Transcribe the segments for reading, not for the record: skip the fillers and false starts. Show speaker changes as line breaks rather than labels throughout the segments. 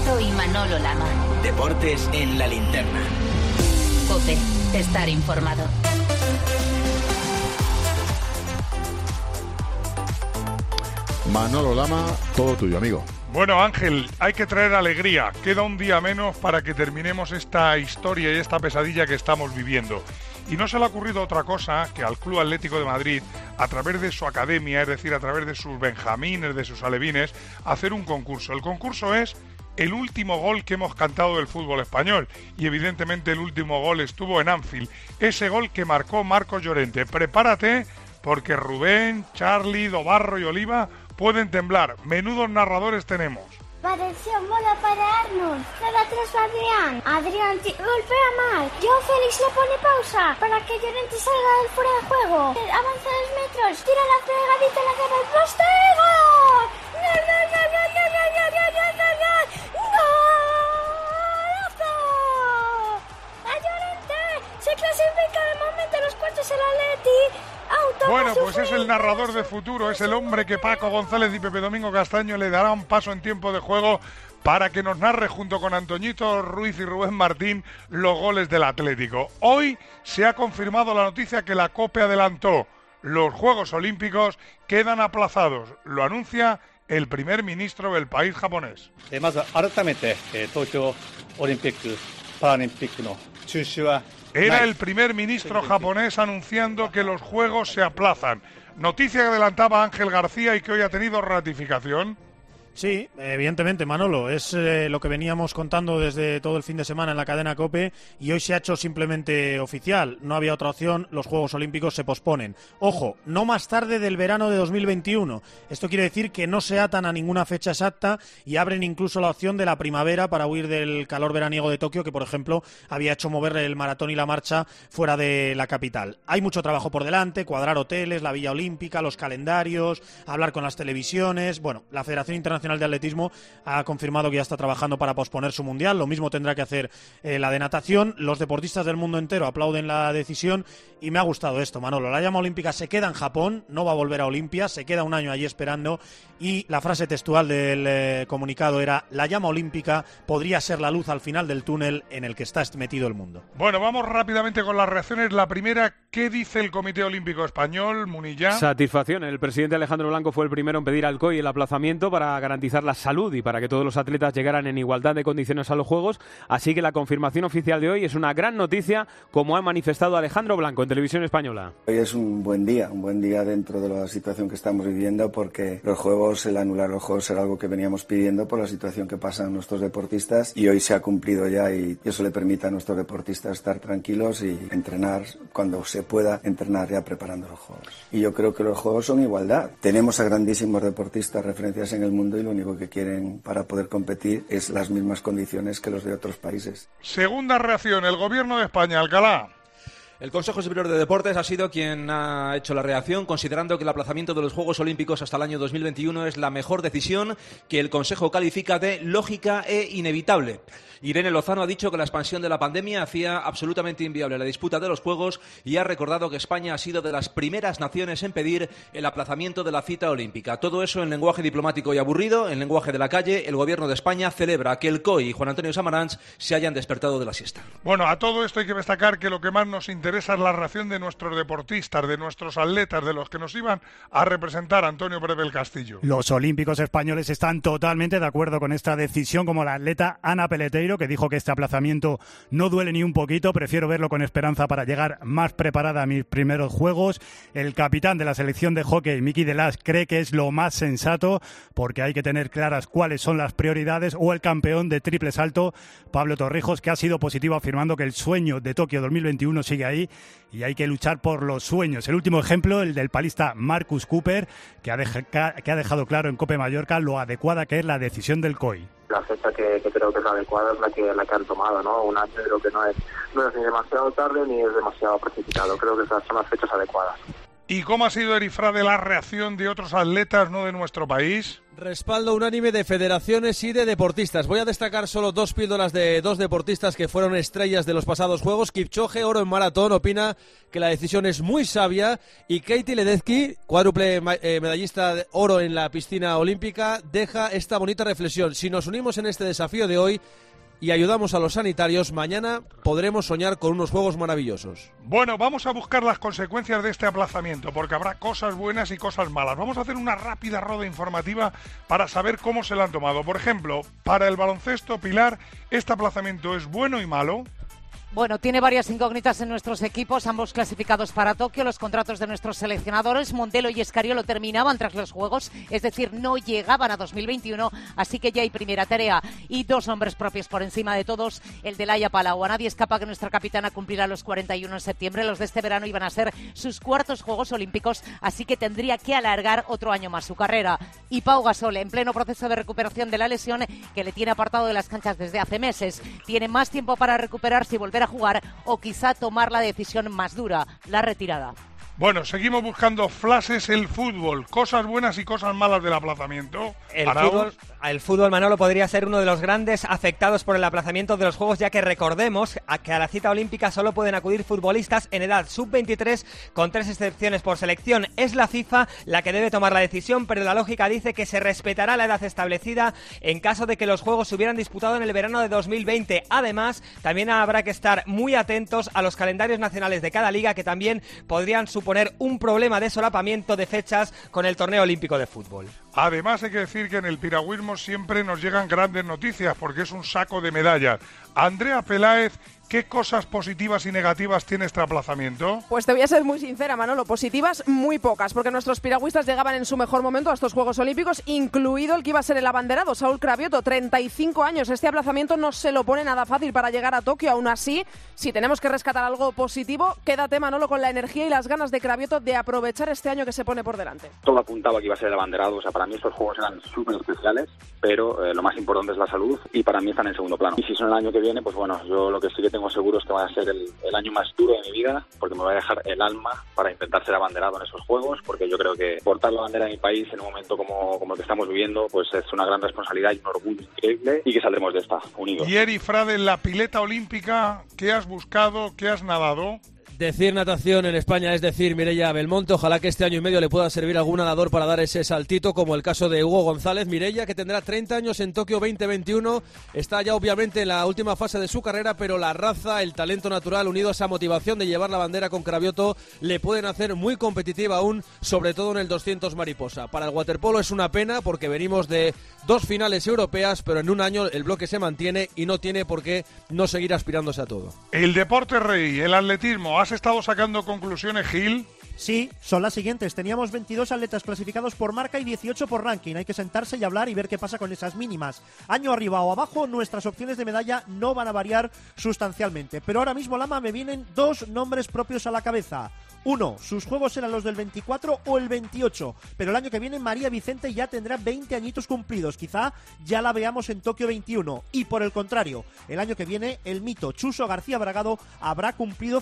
Lorenzo y Manolo Lama.
Deportes en la linterna.
COPE, estar informado.
Manolo Lama, todo tuyo, amigo.
Bueno, Ángel, hay que traer alegría. Queda un día menos para que terminemos esta historia y esta pesadilla que estamos viviendo. Y no se le ha ocurrido otra cosa que al Club Atlético de Madrid, a través de su academia, es decir, a través de sus benjamines, de sus alevines, hacer un concurso. El concurso es el último gol que hemos cantado del fútbol español. Y evidentemente el último gol estuvo en Anfield. Ese gol que marcó Marcos Llorente. Prepárate, porque Rubén, Charlie, Dobarro y Oliva pueden temblar. Menudos narradores tenemos.
Atención, bola para Arnold. Cede atrás Adrián. Adrián golpea mal. Joao Félix le pone pausa para que Llorente salga del fuera de juego. Avanza 2 metros. Tira la fregadita en la cara del poste. ¡Gol! ¡Gol, gol, gol, gol, gol, gol, gol, gol, gol, gol! ¡Golazo! ¡A Llorente! Se clasifica de momento a los cuartos el Atleti.
Bueno, pues es el narrador de futuro, es el hombre que Paco González y Pepe Domingo Castaño le darán paso en tiempo de juego para que nos narre junto con Antoñito Ruiz y Rubén Martín los goles del Atlético. Hoy se ha confirmado la noticia que la COPE adelantó. Los Juegos Olímpicos quedan aplazados. Lo anuncia el primer ministro del país japonés. Era el primer ministro japonés anunciando que los Juegos se aplazan. Noticia que adelantaba Ángel García y que hoy ha tenido ratificación.
Sí, evidentemente, Manolo, es lo que veníamos contando desde todo el fin de semana en la cadena COPE y hoy se ha hecho simplemente oficial. No había otra opción, los Juegos Olímpicos se posponen. Ojo, no más tarde del verano de 2021. Esto quiere decir que no se atan a ninguna fecha exacta y abren incluso la opción de la primavera para huir del calor veraniego de Tokio, que por ejemplo había hecho mover el maratón y la marcha fuera de la capital. Hay mucho trabajo por delante, cuadrar hoteles, la Villa Olímpica, los calendarios, hablar con las televisiones. Bueno, la Federación Internacional de Atletismo ha confirmado que ya está trabajando para posponer su mundial. Lo mismo tendrá que hacer la de natación. Los deportistas del mundo entero aplauden la decisión y me ha gustado esto, Manolo. La llama olímpica se queda en Japón, no va a volver a Olimpia, se queda un año allí esperando y la frase textual del comunicado era: la llama olímpica podría ser la luz al final del túnel en el que está metido el mundo.
Bueno, vamos rápidamente con las reacciones. La primera, ¿qué dice el Comité Olímpico Español, Munilla?
Satisfacción. El presidente Alejandro Blanco fue el primero en pedir al COI el aplazamiento para garantizar la salud y para que todos los atletas llegaran en igualdad de condiciones a los Juegos. Así que la confirmación oficial de hoy es una gran noticia, como ha manifestado Alejandro Blanco en Televisión Española.
Hoy es un buen día dentro de la situación que estamos viviendo, porque los Juegos, el anular los Juegos era algo que veníamos pidiendo por la situación que pasan nuestros deportistas y hoy se ha cumplido ya y eso le permite a nuestros deportistas estar tranquilos y entrenar cuando se pueda, entrenar ya preparando los Juegos. Y yo creo que los Juegos son igualdad. Tenemos a grandísimos deportistas, referencias en el mundo y lo único que quieren para poder competir es las mismas condiciones que los de otros países.
Segunda reacción, el Gobierno de España, Alcalá.
El Consejo Superior de Deportes ha sido quien ha hecho la reacción, considerando que el aplazamiento de los Juegos Olímpicos hasta el año 2021 es la mejor decisión, que el Consejo califica de lógica e inevitable. Irene Lozano ha dicho que la expansión de la pandemia hacía absolutamente inviable la disputa de los Juegos y ha recordado que España ha sido de las primeras naciones en pedir el aplazamiento de la cita olímpica. Todo eso en lenguaje diplomático y aburrido, en lenguaje de la calle. El Gobierno de España celebra que el COI y Juan Antonio Samaranch se hayan despertado de la siesta.
Bueno, a todo esto hay que destacar que lo que más nos interesa es la reacción de nuestros deportistas, de nuestros atletas, de los que nos iban a representar. Antonio Pérez del Castillo.
Los olímpicos españoles están totalmente de acuerdo con esta decisión, como la atleta Ana Peleteiro, que dijo que este aplazamiento no duele ni un poquito, prefiero verlo con esperanza para llegar más preparada a mis primeros Juegos. El capitán de la selección de hockey, Miki Delás, cree que es lo más sensato porque hay que tener claras cuáles son las prioridades, o el campeón de triple salto, Pablo Torrijos, que ha sido positivo afirmando que el sueño de Tokio 2021 sigue ahí y hay que luchar por los sueños. El último ejemplo, el del palista Marcus Cooper, que ha dejado claro en COPE Mallorca lo adecuada que es la decisión del COI.
La fecha que creo que es adecuada es la que han tomado, ¿no? Un año creo que no es ni demasiado tarde ni es demasiado precipitado. Creo que esas son las fechas adecuadas.
¿Y cómo ha sido, Erifrade, la reacción de otros atletas no de nuestro país?
Respaldo unánime de federaciones y de deportistas. Voy a destacar solo 2 píldoras de 2 deportistas que fueron estrellas de los pasados Juegos. Kipchoge, oro en maratón, opina que la decisión es muy sabia. Y Katie Ledecky, cuádruple medallista de oro en la piscina olímpica, deja esta bonita reflexión. Si nos unimos en este desafío de hoy y ayudamos a los sanitarios, mañana podremos soñar con unos Juegos maravillosos.
Bueno, vamos a buscar las consecuencias de este aplazamiento, porque habrá cosas buenas y cosas malas. Vamos a hacer una rápida rueda informativa para saber cómo se la han tomado. Por ejemplo, para el baloncesto, Pilar, ¿este aplazamiento es bueno y malo?
Bueno, tiene varias incógnitas en nuestros equipos, ambos clasificados para Tokio. Los contratos de nuestros seleccionadores, Montelo y Escariolo, terminaban tras los Juegos, es decir, no llegaban a 2021, así que ya hay primera tarea y 2 nombres propios por encima de todos, el de Laia Palau. A nadie escapa que nuestra capitana cumplirá los 41 en septiembre. Los de este verano iban a ser sus 4º Juegos Olímpicos, así que tendría que alargar otro año más su carrera. Y Pau Gasol, en pleno proceso de recuperación de la lesión que le tiene apartado de las canchas desde hace meses. Tiene más tiempo para recuperarse y volver a jugar, o quizá tomar la decisión más dura, la retirada.
Bueno, seguimos buscando flashes el fútbol, cosas buenas y cosas malas del aplazamiento.
El fútbol, Manolo, podría ser uno de los grandes afectados por el aplazamiento de los Juegos, ya que recordemos que a la cita olímpica solo pueden acudir futbolistas en edad sub-23, con 3 excepciones por selección. Es la FIFA la que debe tomar la decisión, pero la lógica dice que se respetará la edad establecida en caso de que los Juegos se hubieran disputado en el verano de 2020. Además, también habrá que estar muy atentos a los calendarios nacionales de cada liga, que también podrían suponer un problema de solapamiento de fechas con el torneo olímpico de fútbol.
Además, hay que decir que en el piragüismo siempre nos llegan grandes noticias, porque es un saco de medallas. Andrea Peláez, ¿qué cosas positivas y negativas tiene este aplazamiento?
Pues te voy a ser muy sincera, Manolo. Positivas, muy pocas, porque nuestros piragüistas llegaban en su mejor momento a estos Juegos Olímpicos, incluido el que iba a ser el abanderado, Saúl Cravioto, 35 años. Este aplazamiento no se lo pone nada fácil para llegar a Tokio. Aún así, si tenemos que rescatar algo positivo, quédate, Manolo, con la energía y las ganas de Cravioto de aprovechar este año que se pone por delante.
Todo apuntaba que iba a ser el abanderado. O sea, para mí estos Juegos eran súper especiales, pero lo más importante es la salud y para mí están en segundo plano. Y si son el año que viene, pues bueno, yo lo que sí que tengo seguro es que va a ser el año más duro de mi vida, porque me voy a dejar el alma para intentar ser abanderado en esos Juegos, porque yo creo que portar la bandera de mi país en un momento como el que estamos viviendo, pues es una gran responsabilidad y un orgullo increíble, y que saldremos de esta unidos.
Y Erifrade, en la pileta olímpica, ¿qué has buscado? ¿Qué has nadado?
Decir natación en España es decir Mireia Belmonte. Ojalá que este año y medio le pueda servir a algún nadador para dar ese saltito, como el caso de Hugo González. Mireia, que tendrá 30 años en Tokio 2021, está ya obviamente en la última fase de su carrera, pero la raza, el talento natural, unido a esa motivación de llevar la bandera con Cravioto, le pueden hacer muy competitiva aún, sobre todo en el 200 mariposa. Para el waterpolo es una pena, porque venimos de 2 finales europeas, pero en un año el bloque se mantiene y no tiene por qué no seguir aspirándose a todo.
El deporte rey, el atletismo. ¿Has estado sacando conclusiones, Gil?
Sí, son las siguientes. Teníamos 22 atletas clasificados por marca y 18 por ranking. Hay que sentarse y hablar y ver qué pasa con esas mínimas. Año arriba o abajo, nuestras opciones de medalla no van a variar sustancialmente. Pero ahora mismo, Lama, me vienen 2 nombres propios a la cabeza. Uno, sus juegos eran los del 24 o el 28, pero el año que viene María Vicente ya tendrá 20 añitos cumplidos. Quizá ya la veamos en Tokio 21. Y por el contrario, el año que viene el mito Chuso García Bragado habrá cumplido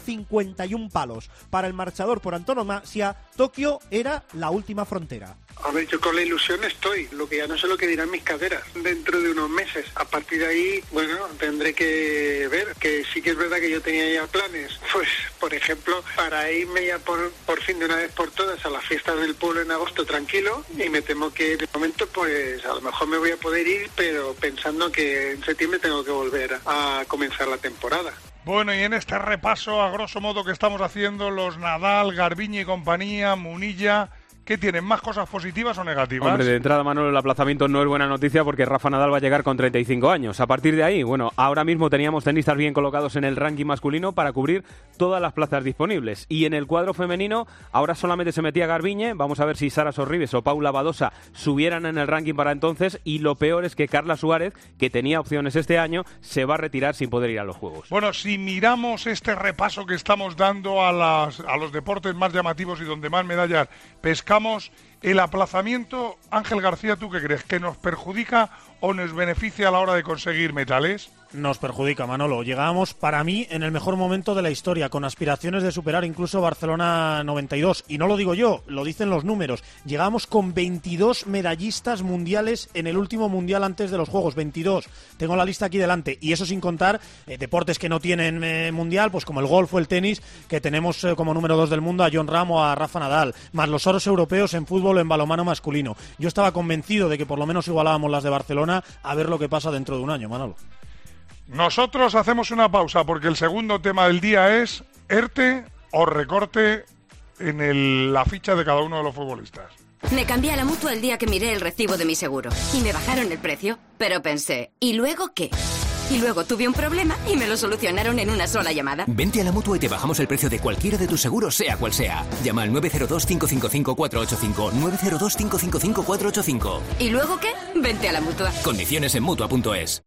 51 palos. Para el marchador por antonomasia, Tokio era la última frontera.
A ver, yo con la ilusión estoy. Lo que ya no sé lo que dirán mis caderas dentro de unos meses. A partir de ahí, bueno, tendré que ver, que sí que es verdad que yo tenía ya planes. Pues, por ejemplo, para irme ya por fin de una vez por todas a las fiestas del pueblo en agosto tranquilo, y me temo que de momento pues a lo mejor me voy a poder ir, pero pensando que en septiembre tengo que volver a comenzar la temporada.
Bueno, y en este repaso, a grosso modo, que estamos haciendo, los Nadal, Garbiñe y compañía, Munilla, ¿qué tienen? ¿Más cosas positivas o negativas?
Hombre, de entrada, Manolo, el aplazamiento no es buena noticia, porque Rafa Nadal va a llegar con 35 años. A partir de ahí, bueno, ahora mismo teníamos tenistas bien colocados en el ranking masculino para cubrir todas las plazas disponibles. Y en el cuadro femenino, ahora solamente se metía Garbiñe. Vamos a ver si Sara Sorribes o Paula Badosa subieran en el ranking para entonces. Y lo peor es que Carla Suárez, que tenía opciones este año, se va a retirar sin poder ir a los Juegos.
Bueno, si miramos este repaso que estamos dando a los deportes más llamativos y donde más medallas pescamos, ¿El aplazamiento, Ángel García, tú qué crees? ¿Que nos perjudica o nos beneficia a la hora de conseguir metales?
Nos perjudica, Manolo. Llegábamos, para mí, en el mejor momento de la historia, con aspiraciones de superar incluso Barcelona 92. Y no lo digo yo, lo dicen los números. Llegábamos con 22 medallistas mundiales en el último mundial antes de los Juegos. 22. Tengo la lista aquí delante. Y eso sin contar deportes que no tienen mundial, pues como el golf o el tenis, que tenemos como número 2 del mundo a Jon Ram o a Rafa Nadal. Más los oros europeos en fútbol o en balonmano masculino. Yo estaba convencido de que por lo menos igualábamos las de Barcelona, a ver lo que pasa dentro de un año, Manolo.
Nosotros hacemos una pausa porque el segundo tema del día es ERTE o recorte en la ficha de cada uno de los futbolistas.
Me cambié a la Mutua el día que miré el recibo de mi seguro y me bajaron el precio, pero pensé, ¿y luego qué? Y luego tuve un problema y me lo solucionaron en una sola llamada.
Vente a la Mutua y te bajamos el precio de cualquiera de tus seguros, sea cual sea. Llama al 902-555-485, 902-555-485.
¿Y luego qué? Vente a la Mutua.
Condiciones en Mutua.es.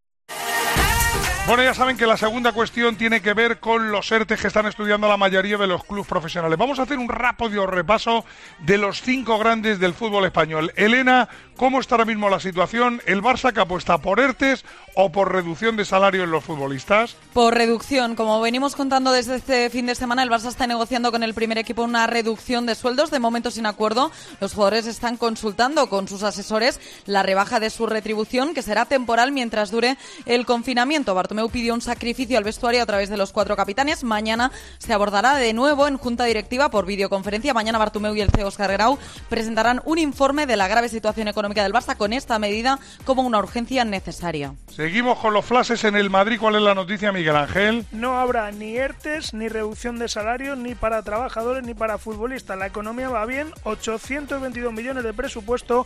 Bueno, ya saben que la segunda cuestión tiene que ver con los ERTE que están estudiando la mayoría de los clubes profesionales. Vamos a hacer un rápido repaso de los 5 grandes del fútbol español. Elena, ¿cómo está ahora mismo la situación? ¿El Barça que apuesta por ERTEs o por reducción de salario en los futbolistas?
Por reducción. Como venimos contando desde este fin de semana, el Barça está negociando con el primer equipo una reducción de sueldos, de momento sin acuerdo. Los jugadores están consultando con sus asesores la rebaja de su retribución, que será temporal mientras dure el confinamiento. Bartomeu pidió un sacrificio al vestuario a través de los 4 capitanes. Mañana se abordará de nuevo en junta directiva por videoconferencia. Mañana Bartomeu y el CEO Óscar Grau presentarán un informe de la grave situación económica del Barça con esta medida como una urgencia necesaria.
Seguimos con los flashes en el Madrid. ¿Cuál es la noticia, Miguel Ángel?
No habrá ni ERTEs, ni reducción de salarios, ni para trabajadores, ni para futbolistas. La economía va bien, 822 millones de presupuesto,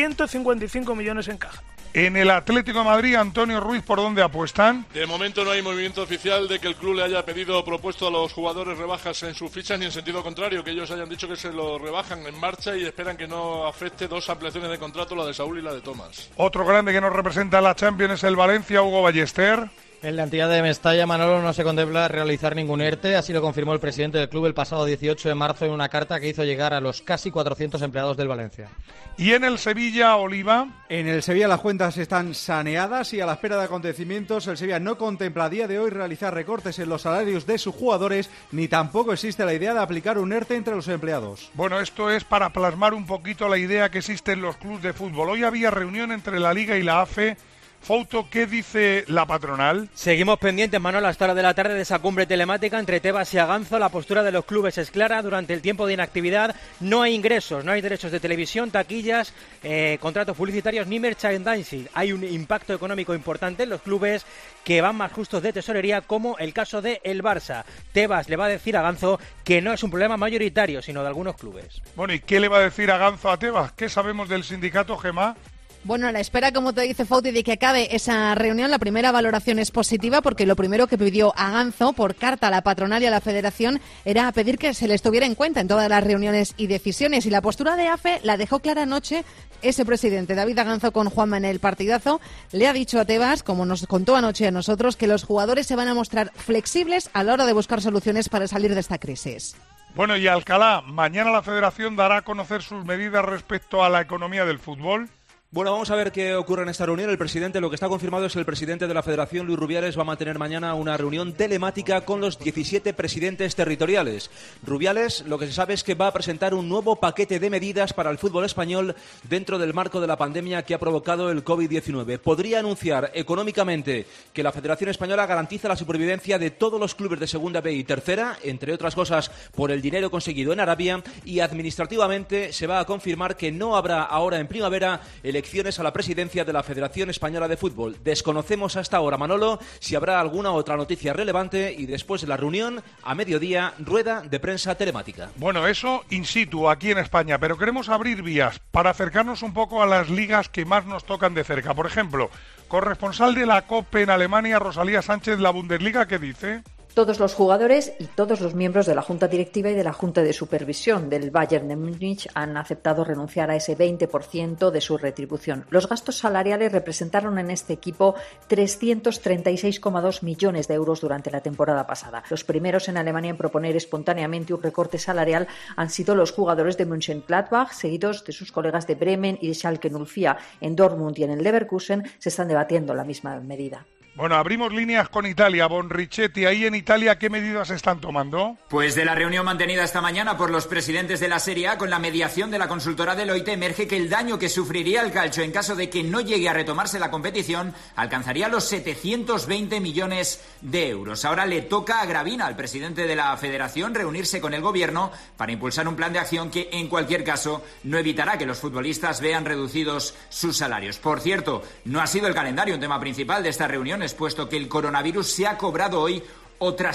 155 millones en caja.
En el Atlético de Madrid, Antonio Ruiz, ¿por dónde apuestan?
De momento no hay movimiento oficial de que el club le haya pedido o propuesto a los jugadores rebajas en sus fichas, ni en sentido contrario, que ellos hayan dicho que se lo rebajan en marcha y esperan que no afecte 2 ampliaciones de contrato, la de Saúl y la de Tomás. Otro grande que nos representa en la Champions es el Valencia, Hugo Ballester.
En la entidad de Mestalla, Manolo, no se contempla realizar ningún ERTE, así lo confirmó el presidente del club el pasado 18 de marzo en una carta que hizo llegar a los casi 400 empleados del Valencia.
¿Y en el Sevilla, Oliva?
En el Sevilla las cuentas están saneadas y a la espera de acontecimientos el Sevilla no contempla a día de hoy realizar recortes en los salarios de sus jugadores, ni tampoco existe la idea de aplicar un ERTE entre los empleados.
Bueno, esto es para plasmar un poquito la idea que existe en los clubes de fútbol. Hoy había reunión entre la Liga y la AFE. Fouto, ¿qué dice la patronal?
Seguimos pendientes, Manuel, hasta la hora de la tarde de esa cumbre telemática entre Tebas y Aganzo. La postura de los clubes es clara. Durante el tiempo de inactividad no hay ingresos, no hay derechos de televisión, taquillas, contratos publicitarios ni merchandising. Hay un impacto económico importante en los clubes que van más justos de tesorería, como el caso de el Barça. Tebas le va a decir a Aganzo que no es un problema mayoritario, sino de algunos clubes.
Bueno, ¿y qué le va a decir Aganzo a Tebas? ¿Qué sabemos del sindicato, Gemma?
Bueno, a la espera, como te dice Fouti, de que acabe esa reunión, la primera valoración es positiva porque lo primero que pidió Aganzo por carta a la patronal y a la federación era pedir que se les tuviera en cuenta en todas las reuniones y decisiones. Y la postura de AFE la dejó clara anoche ese presidente, David Aganzo, con Juanma en el partidazo. Le ha dicho a Tebas, como nos contó anoche a nosotros, que los jugadores se van a mostrar flexibles a la hora de buscar soluciones para salir de esta crisis.
Bueno, y Alcalá, mañana la federación dará a conocer sus medidas respecto a la economía del fútbol.
Bueno, vamos a ver qué ocurre en esta reunión. El presidente, lo que está confirmado es que el presidente de la Federación, Luis Rubiales, va a mantener mañana una reunión telemática con los 17 presidentes territoriales. Rubiales, lo que se sabe es que va a presentar un nuevo paquete de medidas para el fútbol español dentro del marco de la pandemia que ha provocado el COVID-19. Podría anunciar económicamente que la Federación Española garantiza la supervivencia de todos los clubes de Segunda B y Tercera, entre otras cosas por el dinero conseguido en Arabia, y administrativamente se va a confirmar que no habrá ahora en primavera elecciones a la presidencia de la Federación Española de Fútbol. Desconocemos hasta ahora, Manolo, si habrá alguna otra noticia relevante y después de la reunión, a mediodía, rueda de prensa telemática.
Bueno, eso in situ, aquí en España, pero queremos abrir vías para acercarnos un poco a las ligas que más nos tocan de cerca. Por ejemplo, corresponsal de la COPE en Alemania, Rosalía Sánchez, la Bundesliga, ¿qué dice?
Todos los jugadores y todos los miembros de la Junta Directiva y de la Junta de Supervisión del Bayern de Múnich han aceptado renunciar a ese 20% de su retribución. Los gastos salariales representaron en este equipo 336,2 millones de euros durante la temporada pasada. Los primeros en Alemania en proponer espontáneamente un recorte salarial han sido los jugadores de Mönchengladbach, seguidos de sus colegas de Bremen y de Schalke 04. En Dortmund y en el Leverkusen se están debatiendo la misma medida.
Bueno, abrimos líneas con Italia. Bonrichetti, ahí en Italia, ¿qué medidas están tomando?
Pues de la reunión mantenida esta mañana por los presidentes de la Serie A con la mediación de la consultora Deloitte emerge que el daño que sufriría el calcio en caso de que no llegue a retomarse la competición alcanzaría los 720 millones de euros. Ahora le toca a Gravina, al presidente de la Federación, reunirse con el gobierno para impulsar un plan de acción que, en cualquier caso, no evitará que los futbolistas vean reducidos sus salarios. Por cierto, no ha sido el calendario un tema principal de estas reuniones, puesto que el coronavirus se ha cobrado hoy otras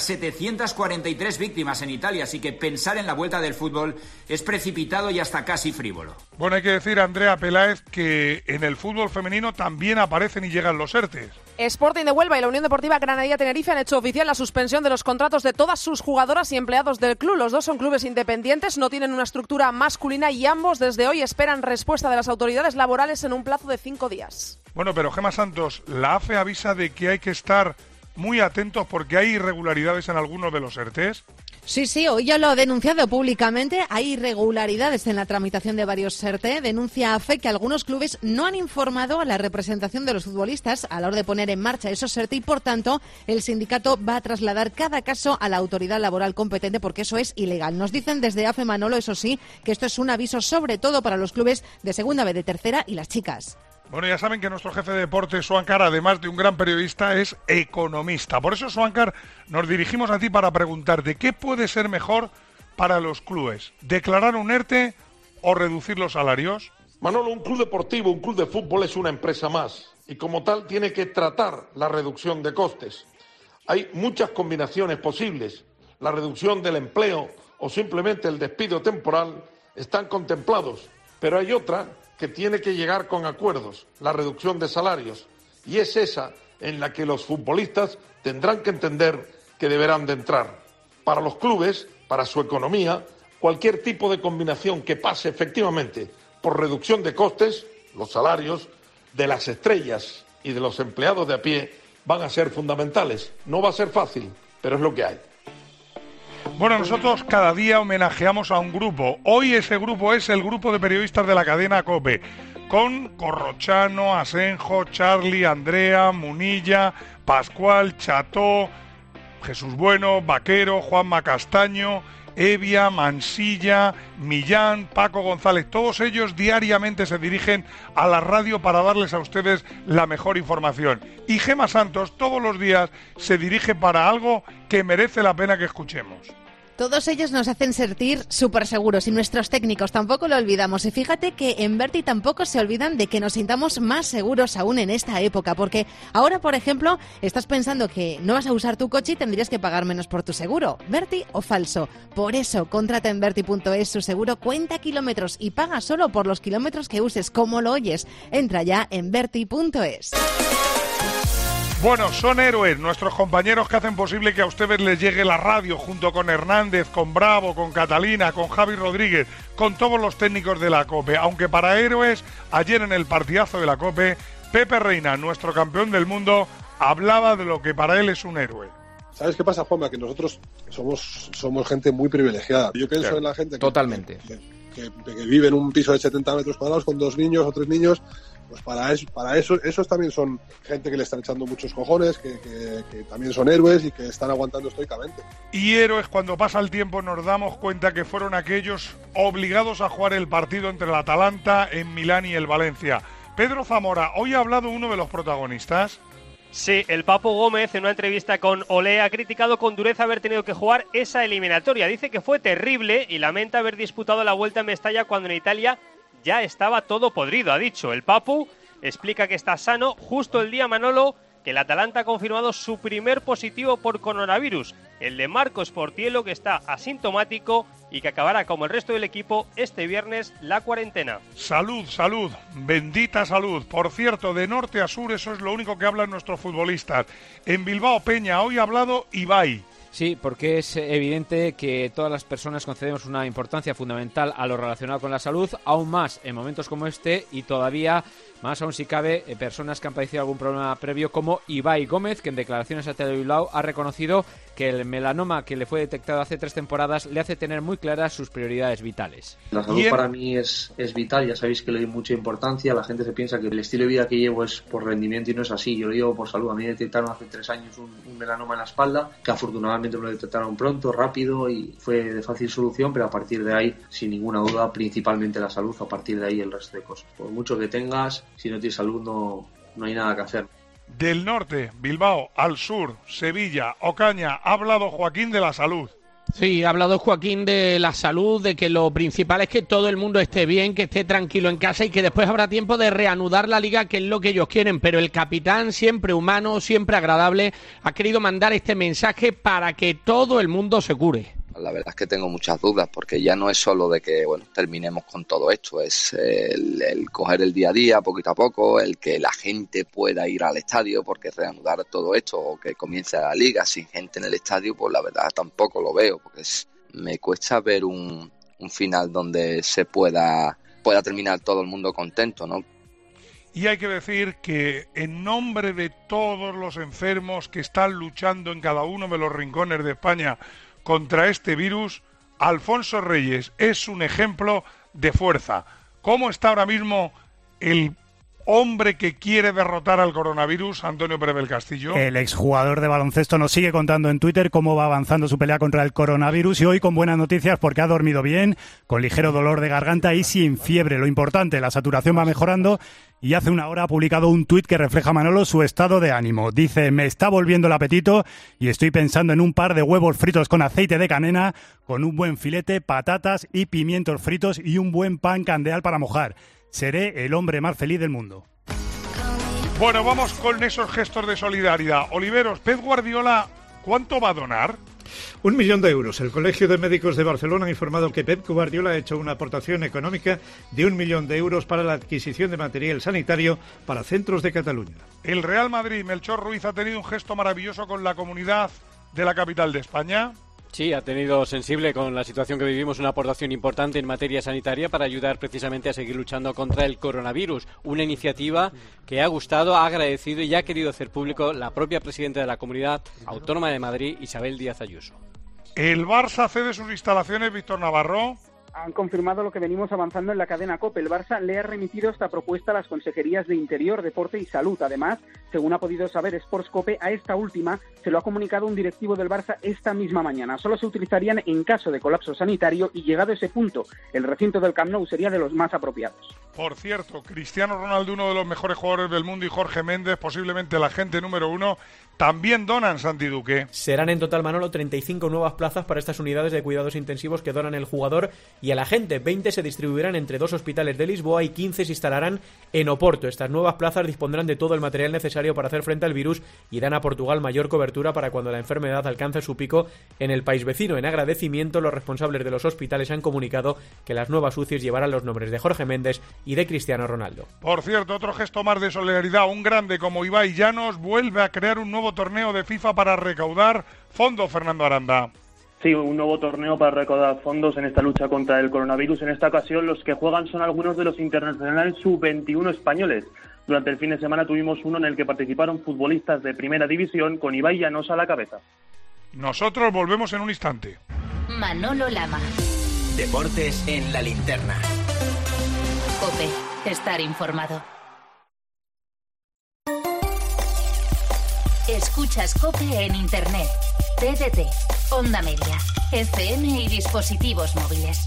743 víctimas en Italia, así que pensar en la vuelta del fútbol es precipitado y hasta casi frívolo.
Bueno, hay que decir, Andrea Peláez, que en el fútbol femenino también aparecen y llegan los ERTEs.
Sporting de Huelva y la Unión Deportiva Granadilla Tenerife han hecho oficial la suspensión de los contratos de todas sus jugadoras y empleados del club. Los dos son clubes independientes, no tienen una estructura masculina y ambos desde hoy esperan respuesta de las autoridades laborales en un plazo de 5 días.
Bueno, pero Gemma Santos, la AFE avisa de que hay que estar muy atentos porque hay irregularidades en algunos de los ERTEs.
Sí, hoy ya lo ha denunciado públicamente. Hay irregularidades en la tramitación de varios ERTE. Denuncia AFE que algunos clubes no han informado a la representación de los futbolistas a la hora de poner en marcha esos ERTE y, por tanto, el sindicato va a trasladar cada caso a la autoridad laboral competente porque eso es ilegal. Nos dicen desde AFE, Manolo, eso sí, que esto es un aviso sobre todo para los clubes de segunda B, de tercera y las chicas.
Bueno, ya saben que nuestro jefe de deportes, Suancar, además de un gran periodista, es economista. Por eso, Suancar, nos dirigimos a ti para preguntarte qué puede ser mejor para los clubes, declarar un ERTE o reducir los salarios.
Manolo, un club deportivo, un club de fútbol es una empresa más y como tal tiene que tratar la reducción de costes. Hay muchas combinaciones posibles. La reducción del empleo o simplemente el despido temporal están contemplados, pero hay otra que tiene que llegar con acuerdos, la reducción de salarios, y es esa en la que los futbolistas tendrán que entender que deberán de entrar. Para los clubes, para su economía, cualquier tipo de combinación que pase efectivamente por reducción de costes, los salarios de las estrellas y de los empleados de a pie van a ser fundamentales. No va a ser fácil, pero es lo que hay.
Bueno, nosotros cada día homenajeamos a un grupo. Hoy ese grupo es el grupo de periodistas de la cadena COPE, con Corrochano, Asenjo, Charlie, Andrea, Munilla, Pascual, Cható, Jesús Bueno, Vaquero, Juanma Castaño, Evia, Mansilla, Millán, Paco González. Todos ellos diariamente se dirigen a la radio para darles a ustedes la mejor información. Y Gemma Santos todos los días se dirige para algo que merece la pena que escuchemos.
Todos ellos nos hacen sentir súper seguros y nuestros técnicos tampoco lo olvidamos. Y fíjate que en Berti tampoco se olvidan de que nos sintamos más seguros aún en esta época, porque ahora, por ejemplo, estás pensando que no vas a usar tu coche y tendrías que pagar menos por tu seguro. ¿Berti o falso? Por eso, contrata en Berti.es su seguro cuenta kilómetros y paga solo por los kilómetros que uses, como lo oyes. Entra ya en Berti.es.
Bueno, son héroes nuestros compañeros que hacen posible que a ustedes les llegue la radio, junto con Hernández, con Bravo, con Catalina, con Javi Rodríguez, con todos los técnicos de la COPE. Aunque para héroes, ayer en el partidazo de la COPE, Pepe Reina, nuestro campeón del mundo, hablaba de lo que para él es un héroe.
¿Sabes qué pasa, Juanma? Que nosotros somos gente muy privilegiada. Yo pienso en la gente que vive en un piso de 70 metros cuadrados con 2 niños o 3 niños. Pues para eso esos también son gente que le están echando muchos cojones, que también son héroes y que están aguantando estoicamente.
Y héroes, cuando pasa el tiempo nos damos cuenta que fueron aquellos obligados a jugar el partido entre el Atalanta en Milán y el Valencia. Pedro Zamora, hoy ha hablado uno de los protagonistas.
Sí, el Papu Gómez en una entrevista con Olé ha criticado con dureza haber tenido que jugar esa eliminatoria. Dice que fue terrible y lamenta haber disputado la Vuelta en Mestalla cuando en Italia ya estaba todo podrido, ha dicho. El Papu explica que está sano justo el día, Manolo, que el Atalanta ha confirmado su primer positivo por coronavirus, el de Marcos Portiello, que está asintomático y que acabará, como el resto del equipo, este viernes la cuarentena.
Salud, salud, bendita salud. Por cierto, de norte a sur eso es lo único que hablan nuestros futbolistas. En Bilbao Peña hoy ha hablado Ibai.
Sí, porque es evidente que todas las personas concedemos una importancia fundamental a lo relacionado con la salud, aún más en momentos como este y todavía más aún si cabe personas que han padecido algún problema previo como Ibai Gómez, que en declaraciones a Tele Bilbao ha reconocido que el melanoma que le fue detectado hace 3 temporadas le hace tener muy claras sus prioridades vitales.
La salud para mí es vital, ya sabéis que le doy mucha importancia, la gente se piensa que el estilo de vida que llevo es por rendimiento y no es así, yo lo llevo por salud. A mí me detectaron hace 3 años un melanoma en la espalda, que afortunadamente me lo detectaron pronto, rápido y fue de fácil solución, pero a partir de ahí, sin ninguna duda, principalmente la salud, a partir de ahí el resto de cosas. Por mucho que tengas, si no tienes salud no hay nada que hacer.
Del norte, Bilbao, al sur, Sevilla, Ocaña, ha hablado Joaquín de la salud.
Sí, ha hablado Joaquín de la salud, de que lo principal es que todo el mundo esté bien, que esté tranquilo en casa y que después habrá tiempo de reanudar la liga, que es lo que ellos quieren. Pero el capitán, siempre humano, siempre agradable, ha querido mandar este mensaje para que todo el mundo se cure.
La verdad es que tengo muchas dudas, porque ya no es solo de que terminemos con todo esto, es el coger el día a día, poquito a poco, el que la gente pueda ir al estadio, porque reanudar todo esto o que comience la liga sin gente en el estadio, pues la verdad tampoco lo veo, porque me cuesta ver un final donde se pueda terminar todo el mundo contento, ¿no?
Y hay que decir que en nombre de todos los enfermos que están luchando en cada uno de los rincones de España contra este virus, Alfonso Reyes es un ejemplo de fuerza. ¿Cómo está ahora mismo el hombre que quiere derrotar al coronavirus, Antonio Pérez del Castillo?
El exjugador de baloncesto nos sigue contando en Twitter cómo va avanzando su pelea contra el coronavirus y hoy con buenas noticias porque ha dormido bien, con ligero dolor de garganta y sin fiebre. Lo importante, la saturación va mejorando y hace una hora ha publicado un tuit que refleja, Manolo, su estado de ánimo. Dice: me está volviendo el apetito y estoy pensando en un par de huevos fritos con aceite de canela, con un buen filete, patatas y pimientos fritos y un buen pan candeal para mojar. Seré el hombre más feliz del mundo.
Bueno, vamos con esos gestos de solidaridad. Oliveros, Pep Guardiola, ¿cuánto va a donar?
1 millón de euros. El Colegio de Médicos de Barcelona ha informado que Pep Guardiola ha hecho una aportación económica de 1 millón de euros para la adquisición de material sanitario para centros de Cataluña.
El Real Madrid, Melchor Ruiz, ha tenido un gesto maravilloso con la comunidad de la capital de España.
Sí, ha tenido sensible con la situación que vivimos una aportación importante en materia sanitaria para ayudar precisamente a seguir luchando contra el coronavirus. Una iniciativa que ha gustado, ha agradecido y ha querido hacer público la propia presidenta de la Comunidad Autónoma de Madrid, Isabel Díaz Ayuso.
El Barça cede sus instalaciones, Víctor Navarro.
Han confirmado lo que venimos avanzando en la cadena COPE. El Barça le ha remitido esta propuesta a las consejerías de Interior, Deporte y Salud. Además, según ha podido saber Sports COPE, a esta última se lo ha comunicado un directivo del Barça esta misma mañana. Solo se utilizarían en caso de colapso sanitario y, llegado ese punto, el recinto del Camp Nou sería de los más apropiados.
Por cierto, Cristiano Ronaldo, uno de los mejores jugadores del mundo, y Jorge Méndez, posiblemente el agente número 1, también donan, Santi Duque.
Serán en total, Manolo, 35 nuevas plazas para estas unidades de cuidados intensivos que donan el jugador y a la gente. 20 se distribuirán entre 2 hospitales de Lisboa y 15 se instalarán en Oporto. Estas nuevas plazas dispondrán de todo el material necesario para hacer frente al virus y dan a Portugal mayor cobertura para cuando la enfermedad alcance su pico en el país vecino. En agradecimiento, los responsables de los hospitales han comunicado que las nuevas UCIs llevarán los nombres de Jorge Méndez y de Cristiano Ronaldo.
Por cierto, otro gesto más de solidaridad. Un grande como Ibai Llanos vuelve a crear un nuevo torneo de FIFA para recaudar fondos, Fernando Aranda.
Sí, un nuevo torneo para recaudar fondos en esta lucha contra el coronavirus. En esta ocasión los que juegan son algunos de los internacionales sub-21 españoles. Durante el fin de semana tuvimos uno en el que participaron futbolistas de primera división con Ibai Llanos a la cabeza.
Nosotros volvemos en un instante.
Manolo Lama.
Deportes en la linterna.
COPE. Estar informado. Escuchas COPE en Internet, TDT, Onda Media, FM y dispositivos móviles.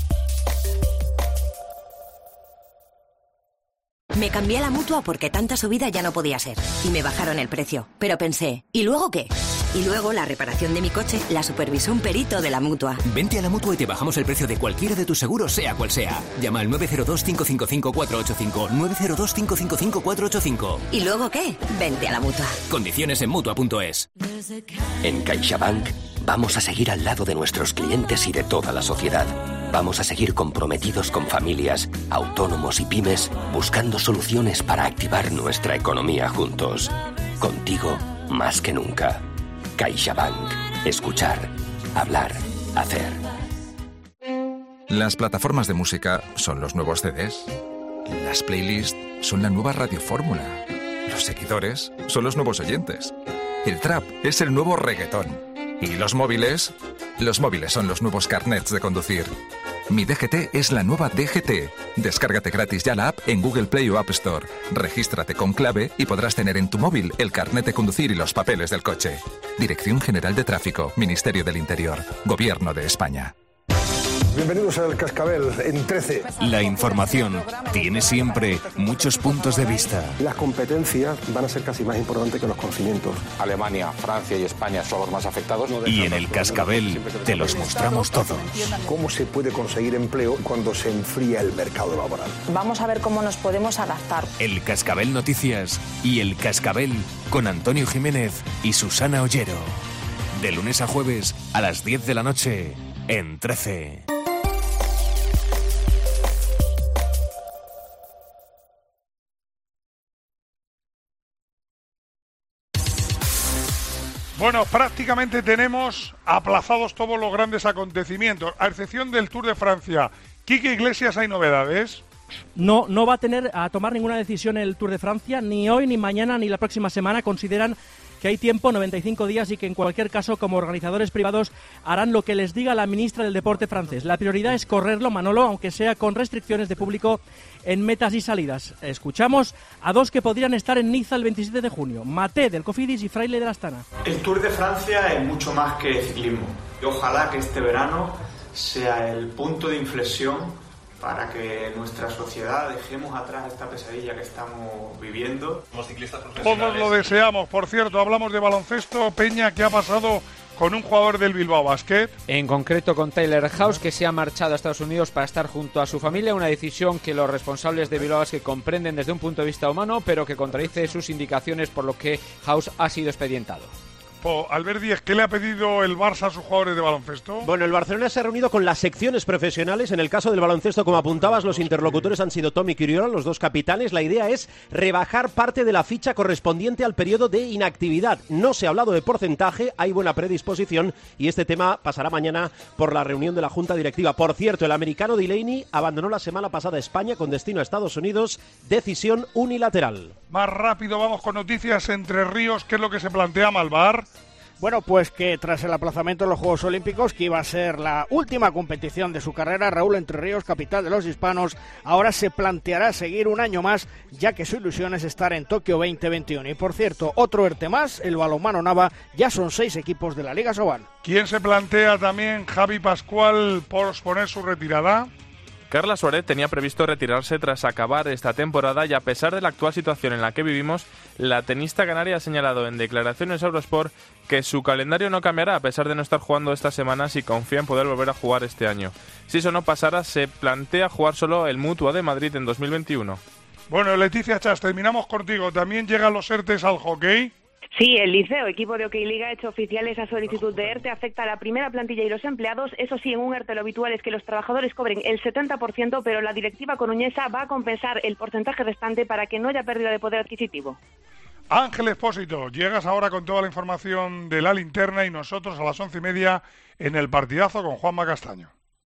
Me cambié a la Mutua porque tanta subida ya no podía ser. Y me bajaron el precio. Pero pensé, ¿y luego qué? Y luego la reparación de mi coche la supervisó un perito de la Mutua.
Vente a la Mutua y te bajamos el precio de cualquiera de tus seguros, sea cual sea. Llama al 902-555-485. 902-555-485.
¿Y luego qué? Vente a la Mutua.
Condiciones en Mutua.es.
En CaixaBank vamos a seguir al lado de nuestros clientes y de toda la sociedad. Vamos a seguir comprometidos con familias, autónomos y pymes, buscando soluciones para activar nuestra economía juntos. Contigo, más que nunca. CaixaBank. Escuchar, hablar, hacer.
Las plataformas de música son los nuevos CDs. Las playlists son la nueva radiofórmula. Los seguidores son los nuevos oyentes. El trap es el nuevo reggaetón. ¿Y los móviles? Los móviles son los nuevos carnets de conducir. Mi DGT es la nueva DGT. Descárgate gratis ya la app en Google Play o App Store. Regístrate con clave y podrás tener en tu móvil el carnet de conducir y los papeles del coche. Dirección General de Tráfico, Ministerio del Interior, Gobierno de España.
Bienvenidos al Cascabel en 13.
La información tiene siempre muchos puntos de vista.
Las competencias van a ser casi más importantes que los conocimientos.
Alemania, Francia y España son los más afectados.
Y en el Cascabel te los mostramos todos.
¿Cómo se puede conseguir empleo cuando se enfría el mercado laboral?
Vamos a ver cómo nos podemos adaptar.
El Cascabel Noticias y el Cascabel con Antonio Jiménez y Susana Ollero. De lunes a jueves a las 10 de la noche en 13.
Bueno, prácticamente tenemos aplazados todos los grandes acontecimientos, a excepción del Tour de Francia. Quique Iglesias, ¿hay novedades?
No va a tomar ninguna decisión el Tour de Francia, ni hoy, ni mañana, ni la próxima semana. Consideran que hay tiempo, 95 días, y que en cualquier caso, como organizadores privados, harán lo que les diga la ministra del Deporte francés. La prioridad es correrlo, Manolo, aunque sea con restricciones de público en metas y salidas. Escuchamos a dos que podrían estar en Niza el 27 de junio, Maté del Cofidis y Fraile de la Astana.
El Tour de Francia es mucho más que ciclismo. Y ojalá que este verano sea el punto de inflexión para que nuestra sociedad dejemos atrás esta pesadilla que estamos viviendo. Como ciclistas profesionales.
Todos lo deseamos. Por cierto, hablamos de baloncesto. Peña, ¿qué ha pasado con un jugador del Bilbao Basket?
En concreto con Tyler House, que se ha marchado a Estados Unidos para estar junto a su familia. Una decisión que los responsables de Bilbao Basket comprenden desde un punto de vista humano, pero que contradice sus indicaciones, por lo que House ha sido expedientado.
Albert Díez, ¿qué le ha pedido el Barça a sus jugadores de baloncesto?
Bueno, el Barcelona se ha reunido con las secciones profesionales. En el caso del baloncesto, como apuntabas, los interlocutores han sido Tommy Quiriola, los dos capitanes. La idea es rebajar parte de la ficha correspondiente al periodo de inactividad. No se ha hablado de porcentaje, hay buena predisposición y este tema pasará mañana por la reunión de la Junta Directiva. Por cierto, el americano Delaney abandonó la semana pasada España con destino a Estados Unidos. Decisión unilateral.
Más rápido, vamos con noticias. Entre Ríos, ¿qué es lo que se plantea Malvar?
Bueno, pues que tras el aplazamiento de los Juegos Olímpicos, que iba a ser la última competición de su carrera, Raúl Entre Ríos, capital de los hispanos, ahora se planteará seguir un año más, ya que su ilusión es estar en Tokio 2021. Y por cierto, otro ERTE más, el balonmano Nava, ya son 6 equipos de la Liga Sobal.
¿Quién se plantea también, Javi Pascual, posponer su retirada?
Carla Suárez tenía previsto retirarse tras acabar esta temporada y a pesar de la actual situación en la que vivimos, la tenista canaria ha señalado en declaraciones a Eurosport que su calendario no cambiará a pesar de no estar jugando estas semanas y confía en poder volver a jugar este año. Si eso no pasara, se plantea jugar solo el Mutua de Madrid en 2021.
Bueno, Leticia Chas, terminamos contigo. ¿También llegan los ERTEs al hockey?
Sí, el Liceo, equipo de Hockey Liga, ha hecho oficial esa solicitud de ERTE, afecta a la primera plantilla y los empleados. Eso sí, en un ERTE lo habitual es que los trabajadores cobren el 70%, pero la directiva coruñesa va a compensar el porcentaje restante para que no haya pérdida de poder adquisitivo.
Ángel Expósito, llegas ahora con toda la información de la linterna y nosotros a las 11:30 en el partidazo con Juanma Castaño.